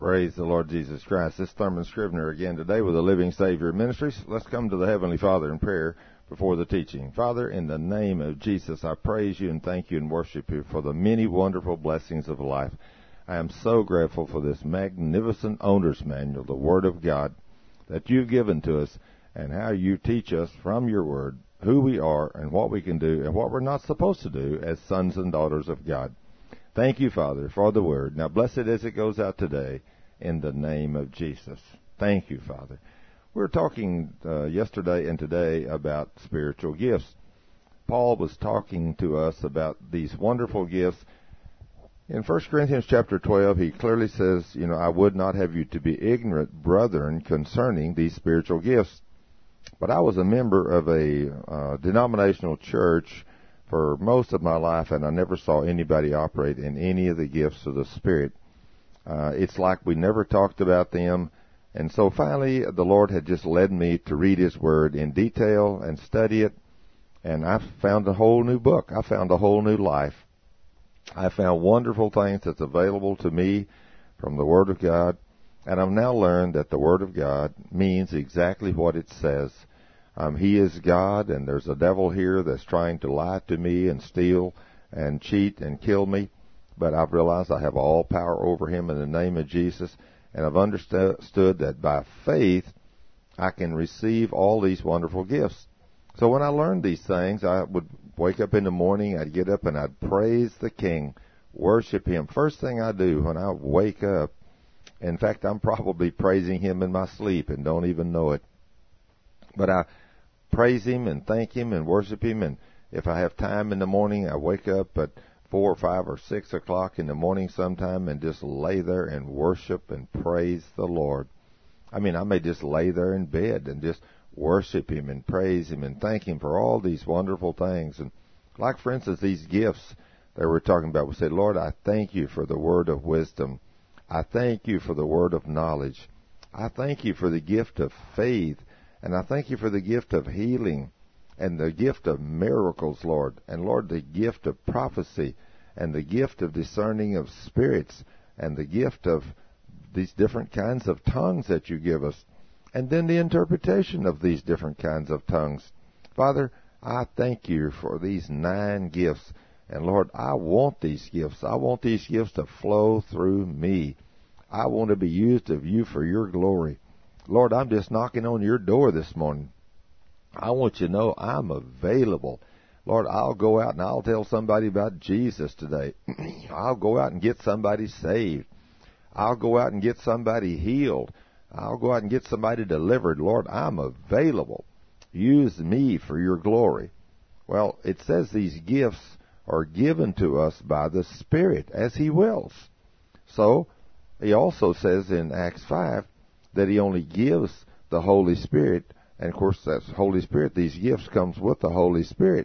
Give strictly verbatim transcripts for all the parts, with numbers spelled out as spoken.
Praise the Lord Jesus Christ. This is Thurman Scrivener again today with the Living Savior Ministries. Let's come to the Heavenly Father in prayer before the teaching. Father, in the name of Jesus, I praise you and thank you and worship you for the many wonderful blessings of life. I am so grateful for this magnificent owner's manual, the Word of God, that you've given to us and how you teach us from your Word who we are and what we can do and what we're not supposed to do as sons and daughters of God. Thank you, Father, for the Word. Now bless it as it goes out today in the name of Jesus. Thank you, Father. We were talking uh, yesterday and today about spiritual gifts. Paul was talking to us about these wonderful gifts. In First Corinthians chapter twelve, he clearly says, you know, I would not have you to be ignorant, brethren, concerning these spiritual gifts. But I was a member of a uh, denominational church for most of my life, and I never saw anybody operate in any of the gifts of the Spirit. Uh, it's like we never talked about them. And so finally, the Lord had just led me to read His Word in detail and study it. And I found a whole new book. I found a whole new life. I found wonderful things that's available to me from the Word of God. And I've now learned that the Word of God means exactly what it says. Um, he is God, and there's a devil here that's trying to lie to me and steal and cheat and kill me. But I've realized I have all power over him in the name of Jesus. And I've understood that by faith, I can receive all these wonderful gifts. So when I learned these things, I would wake up in the morning, I'd get up and I'd praise the King, worship Him. First thing I do when I wake up, in fact, I'm probably praising Him in my sleep and don't even know it. But I praise Him and thank Him and worship Him. And if I have time in the morning, I wake up at four or five or six o'clock in the morning sometime and just lay there and worship and praise the Lord. I mean, I may just lay there in bed and just worship Him and praise Him and thank Him for all these wonderful things. And like, for instance, these gifts that we're talking about, we say, Lord, I thank you for the word of wisdom. I thank you for the word of knowledge. I thank you for the gift of faith. And I thank you for the gift of healing and the gift of miracles, Lord. And, Lord, the gift of prophecy and the gift of discerning of spirits and the gift of these different kinds of tongues that you give us. And then the interpretation of these different kinds of tongues. Father, I thank you for these nine gifts. And, Lord, I want these gifts. I want these gifts to flow through me. I want to be used of you for your glory. Lord, I'm just knocking on your door this morning. I want you to know I'm available. Lord, I'll go out and I'll tell somebody about Jesus today. I'll go out and get somebody saved. I'll go out and get somebody healed. I'll go out and get somebody delivered. Lord, I'm available. Use me for your glory. Well, it says these gifts are given to us by the Spirit as He wills. So, He also says in Acts five that He only gives the Holy Spirit. And, of course, that's Holy Spirit. These gifts comes with the Holy Spirit.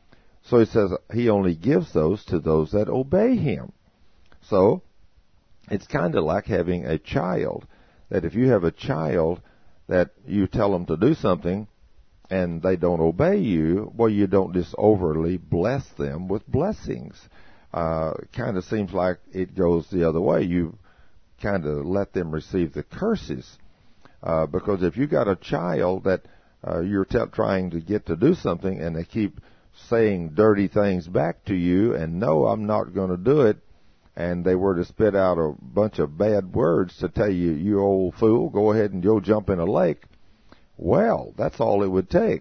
So He says He only gives those to those that obey Him. So it's kind of like having a child, that if you have a child that you tell them to do something and they don't obey you, well, you don't just overly bless them with blessings. Uh, kind of seems like it goes the other way. You kind of let them receive the curses. Uh, because if you got a child that uh, you're t- trying to get to do something and they keep saying dirty things back to you and no, I'm not going to do it, and they were to spit out a bunch of bad words to tell you, you old fool, go ahead and go jump in a lake, well, that's all it would take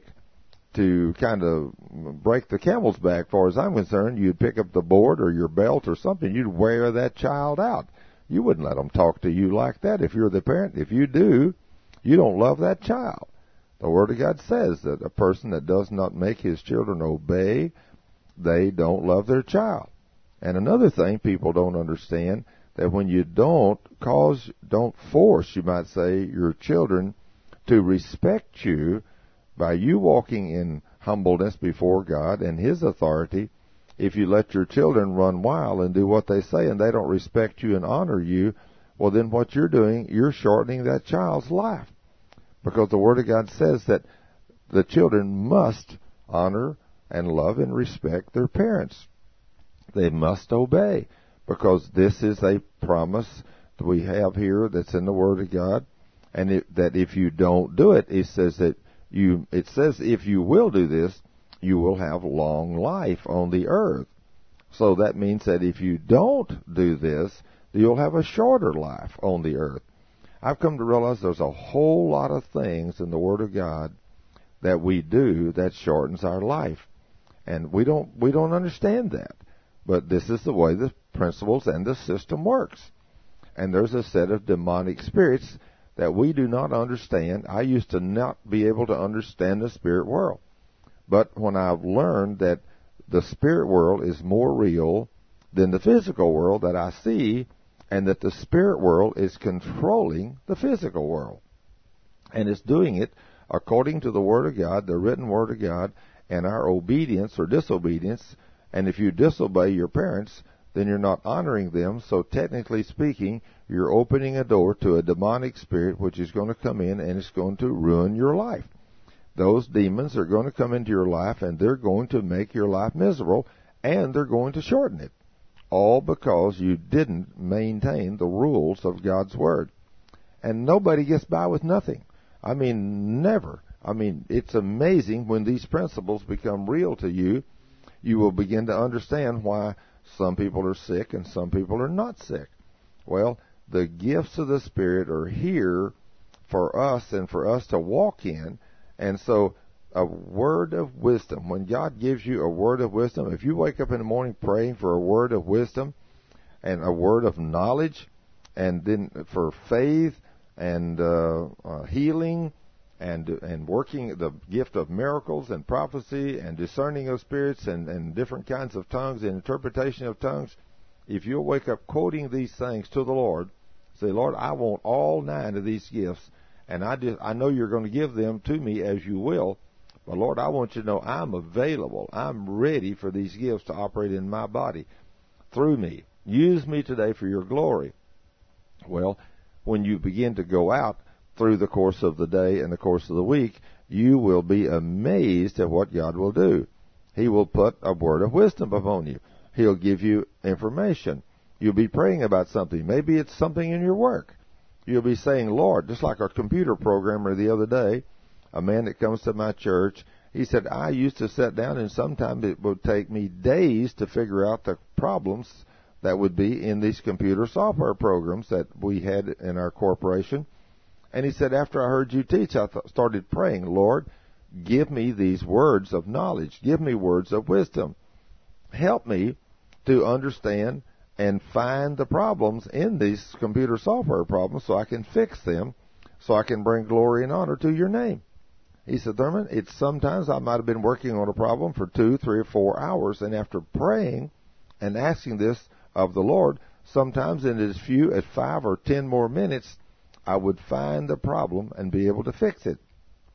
to kind of break the camel's back. As far as I'm concerned, you'd pick up the board or your belt or something, you'd wear that child out. You wouldn't let them talk to you like that if you're the parent. If you do, you don't love that child. The Word of God says that a person that does not make his children obey, they don't love their child. And another thing people don't understand, that when you don't cause, don't force, you might say, your children to respect you by you walking in humbleness before God and His authority, if you let your children run wild and do what they say and they don't respect you and honor you, well, then what you're doing, you're shortening that child's life. Because the Word of God says that the children must honor and love and respect their parents. They must obey, because this is a promise we have here that's in the Word of God, and it, that if you don't do it, it says that you, it says if you will do this, you will have long life on the earth. So that means that if you don't do this, you'll have a shorter life on the earth. I've come to realize there's a whole lot of things in the Word of God that we do that shortens our life. And we don't, we don't understand that. But this is the way the principles and the system works. And there's a set of demonic spirits that we do not understand. I used to not be able to understand the spirit world. But when I've learned that the spirit world is more real than the physical world that I see, and that the spirit world is controlling the physical world, and it's doing it according to the Word of God, the written Word of God, and our obedience or disobedience. And if you disobey your parents, then you're not honoring them. So technically speaking, you're opening a door to a demonic spirit which is going to come in and it's going to ruin your life. Those demons are going to come into your life and they're going to make your life miserable, and they're going to shorten it. All because you didn't maintain the rules of God's Word. And nobody gets by with nothing. I mean, never. I mean, it's amazing when these principles become real to you, you will begin to understand why some people are sick and some people are not sick. Well, the gifts of the Spirit are here for us and for us to walk in. And so a word of wisdom, when God gives you a word of wisdom, if you wake up in the morning praying for a word of wisdom and a word of knowledge, and then for faith and uh, uh, healing and and working the gift of miracles and prophecy and discerning of spirits and, and different kinds of tongues and interpretation of tongues, if you'll wake up quoting these things to the Lord, say, Lord, I want all nine of these gifts, and I, just, I know you're going to give them to me as you will, but Lord, I want you to know I'm available. I'm ready for these gifts to operate in my body through me. Use me today for your glory. Well, when you begin to go out through the course of the day and the course of the week, you will be amazed at what God will do. He will put a word of wisdom upon you. He'll give you information. You'll be praying about something. Maybe it's something in your work. You'll be saying, Lord, just like our computer programmer the other day, a man that comes to my church, he said, I used to sit down and sometimes it would take me days to figure out the problems that would be in these computer software programs that we had in our corporation. And he said, after I heard you teach, I th- started praying, Lord, give me these words of knowledge. Give me words of wisdom. Help me to understand and find the problems in these computer software problems so I can fix them, so I can bring glory and honor to your name. He said, Thurman, it's sometimes I might have been working on a problem for two, three, or four hours, and after praying and asking this of the Lord, sometimes in as few as five or ten more minutes, I would find the problem and be able to fix it.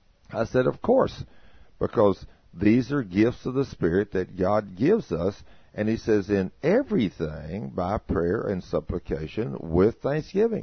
I said, of course, because these are gifts of the Spirit that God gives us, and He says, in everything by prayer and supplication with thanksgiving.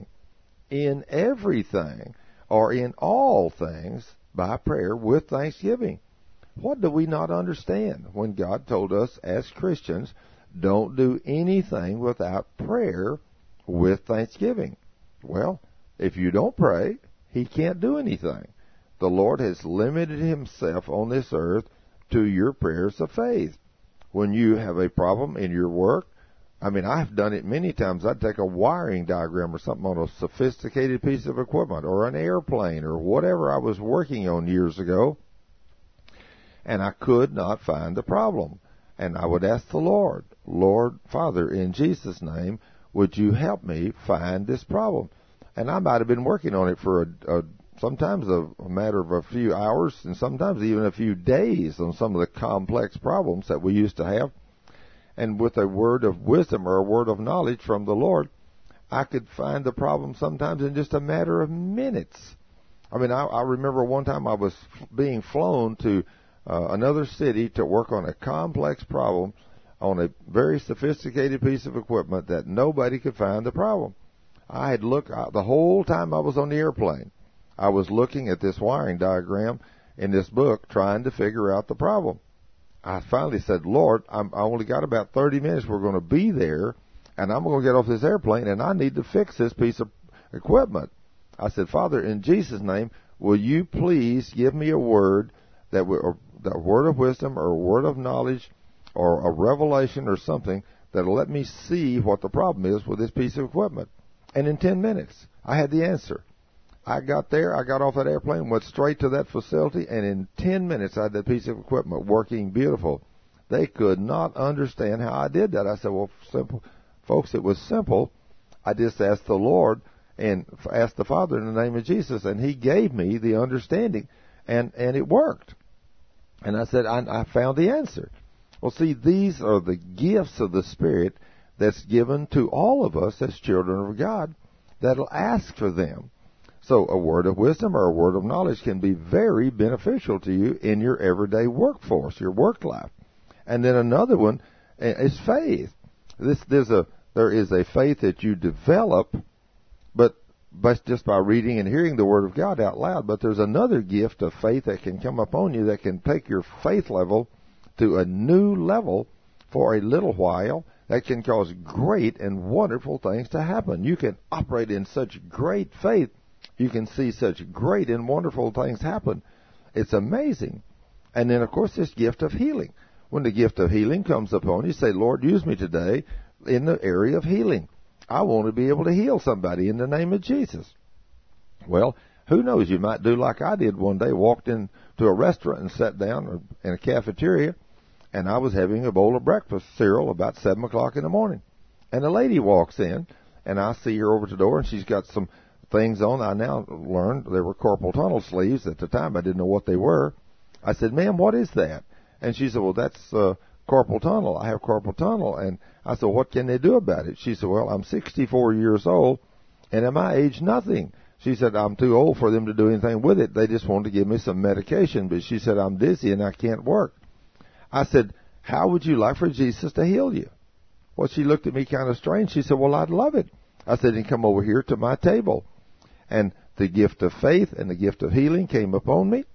In everything, or in all things, by prayer with thanksgiving. What do we not understand when God told us as Christians, don't do anything without prayer with thanksgiving? Well, if you don't pray, He can't do anything. The Lord has limited Himself on this earth to your prayers of faith. When you have a problem in your work, I mean, I've done it many times. I'd take a wiring diagram or something on a sophisticated piece of equipment or an airplane or whatever I was working on years ago, and I could not find the problem. And I would ask the Lord, Lord, Father, in Jesus' name, would you help me find this problem? And I might have been working on it for a, a sometimes a, a matter of a few hours and sometimes even a few days on some of the complex problems that we used to have. And with a word of wisdom or a word of knowledge from the Lord, I could find the problem sometimes in just a matter of minutes. I mean, I, I remember one time I was being flown to uh, another city to work on a complex problem on a very sophisticated piece of equipment that nobody could find the problem. I had looked uh, the whole time I was on the airplane. I was looking at this wiring diagram in this book trying to figure out the problem. I finally said, Lord, I'm, I only got about thirty minutes. We're going to be there, and I'm going to get off this airplane, and I need to fix this piece of equipment. I said, Father, in Jesus' name, will you please give me a word that will, a word of wisdom or a word of knowledge or a revelation or something that will let me see what the problem is with this piece of equipment. And in ten minutes, I had the answer. I got there, I got off that airplane, went straight to that facility, and in ten minutes I had that piece of equipment working beautiful. They could not understand how I did that. I said, well, simple, folks, it was simple. I just asked the Lord and asked the Father in the name of Jesus, and He gave me the understanding, and, and it worked. And I said, I, I found the answer. Well, see, these are the gifts of the Spirit that's given to all of us as children of God that'll ask for them. So a word of wisdom or a word of knowledge can be very beneficial to you in your everyday workforce, your work life. And then another one is faith. This, there's a, there is a faith that you develop, but, but just by reading and hearing the Word of God out loud. But there's another gift of faith that can come upon you that can take your faith level to a new level for a little while, that can cause great and wonderful things to happen. You can operate in such great faith. You can see such great and wonderful things happen. It's amazing. And then, of course, this gift of healing. When the gift of healing comes upon you, say, Lord, use me today in the area of healing. I want to be able to heal somebody in the name of Jesus. Well, who knows? You might do like I did one day, walked into a restaurant and sat down in a cafeteria, and I was having a bowl of breakfast cereal about seven o'clock in the morning. And a lady walks in, and I see her over at the door, and she's got some things on. I now learned they were carpal tunnel sleeves. At the time, I didn't know what they were. I said, ma'am, what is that? And she said, well, that's uh, carpal tunnel. I have carpal tunnel. And I said, what can they do about it? She said, well, I'm sixty-four years old, and at my age, nothing. She said, I'm too old for them to do anything with it. They just wanted to give me some medication. But she said, I'm dizzy and I can't work. I said, how would you like for Jesus to heal you? Well, she looked at me kind of strange. She said, well, I'd love it. I said, then come over here to my table. And the gift of faith and the gift of healing came upon me,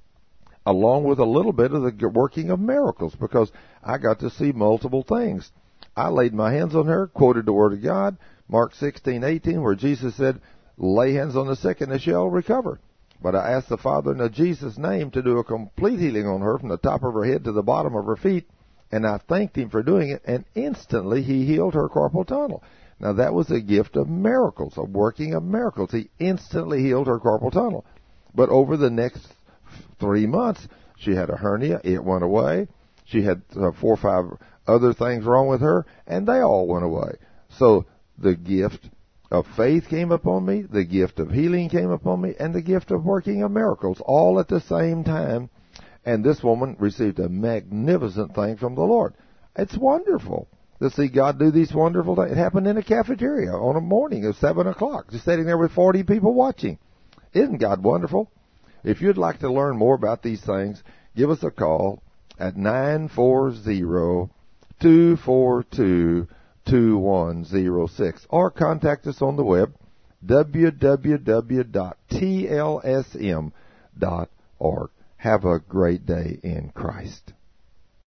along with a little bit of the working of miracles, because I got to see multiple things. I laid my hands on her, quoted the Word of God, Mark sixteen eighteen, where Jesus said, lay hands on the sick and they shall recover. But I asked the Father in Jesus' name to do a complete healing on her from the top of her head to the bottom of her feet, and I thanked Him for doing it, and instantly He healed her carpal tunnel. Now, that was a gift of miracles, a working of miracles. He instantly healed her carpal tunnel. But over the next three months, she had a hernia. It went away. She had uh, four or five other things wrong with her, and they all went away. So the gift of faith came upon me, the gift of healing came upon me, and the gift of working of miracles, all at the same time. And this woman received a magnificent thing from the Lord. It's wonderful to see God do these wonderful things. It happened in a cafeteria on a morning of seven o'clock, just sitting there with forty people watching. Isn't God wonderful? If you'd like to learn more about these things, give us a call at nine four zero, two four two, two one zero six or contact us on the web, w w w dot t l s m dot org. Have a great day in Christ.